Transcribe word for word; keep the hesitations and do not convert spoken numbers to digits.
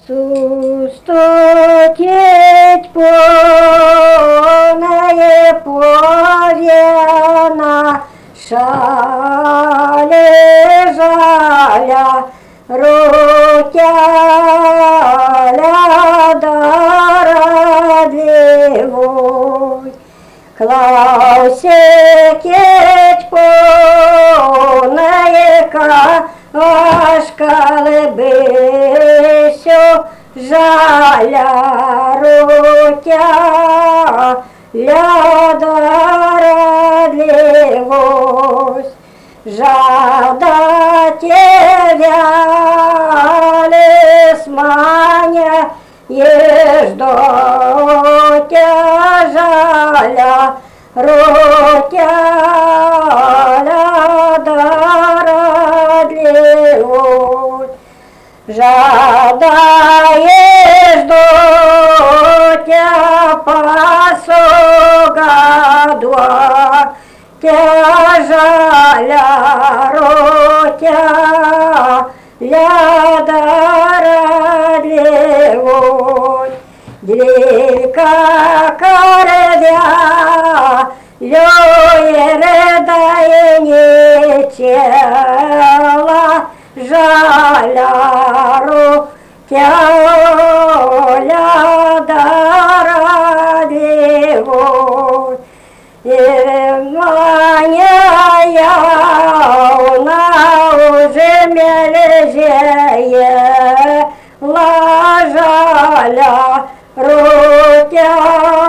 Сустотеть полное повена, шале жаля, рутяля дарадливой. Клаусекеть полное кашкалебесю, жаля рутя лядарадливость. Жада тебя лесманя, еждотя жаля рутя лядарадливость. Жадаешь дотя пасога тяжаля ротя лядарадливой. Дрелька карвя лёередае не тела, жаля ротя лядарадливой. Маня яуна уже мележее, лажаля рутя